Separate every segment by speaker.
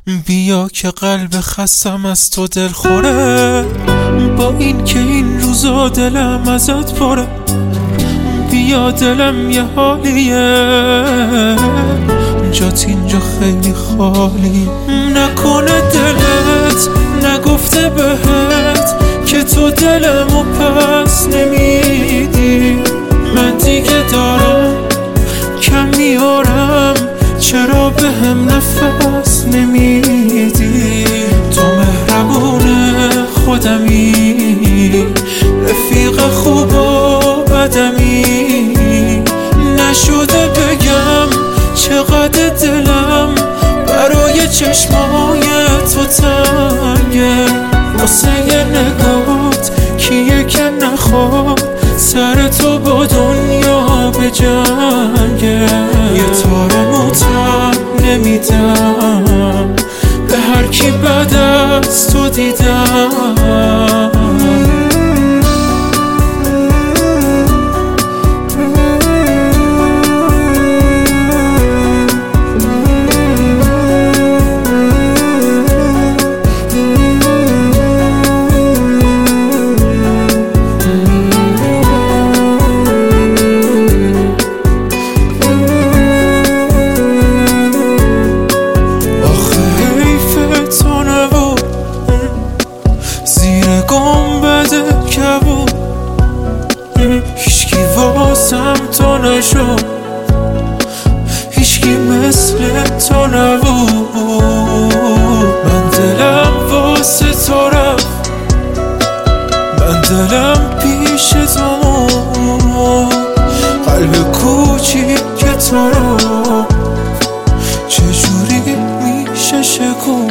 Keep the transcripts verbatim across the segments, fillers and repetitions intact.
Speaker 1: بیا که قلب خستم از تو دل خوره، با این که این روزا دلم ازت پره. بیا دلم یه حالیه، جات اینجا خیلی خالی. نکنه دلت نگفته بهت که تو دلمو پس نمیدی. من دیگه دارم کم میارم، چرا به هم نفس نمیدی؟ تو مهربونه خودمی، رفیق خوب و بدمی. نشده بگم چقدر دلم برای چشمای تو تنگه. واسه یه نگات کیه که نخواد سر تو با دنیا به جنگه. یه تار موتم نمیدم به هر کی بعد از تو دیدم. هیچکی واسم تو نشد، هیچکی مثل تو نبود. من دلم واسه تو رفت، من دلم پیش تو موند. قلب کوچیک تو رو چجوری میشه شکون؟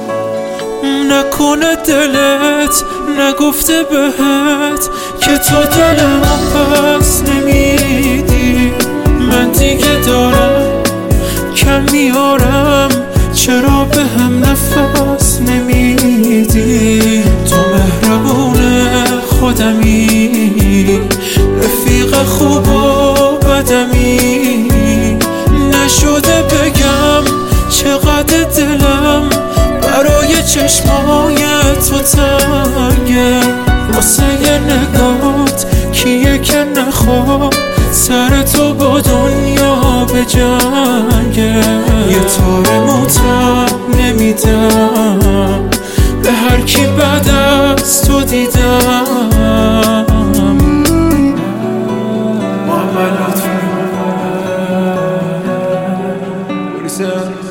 Speaker 1: نکنه دلت نگفته بهت که تو دلمو پس نمیدی. من دیگه دارم کم میارم، چرا به هم نفس نمیدی؟ تو مهربونه خودمی، رفیق خوب و بدمی. نشده بگم چقدر دلم برای چشمای تو تنگه. واسه یه نگات کیه که نخواد سر تو با دنیا به جنگه. یه تار موتم نمیدم به هر کی بعد از تو دیدم. محمد لطفی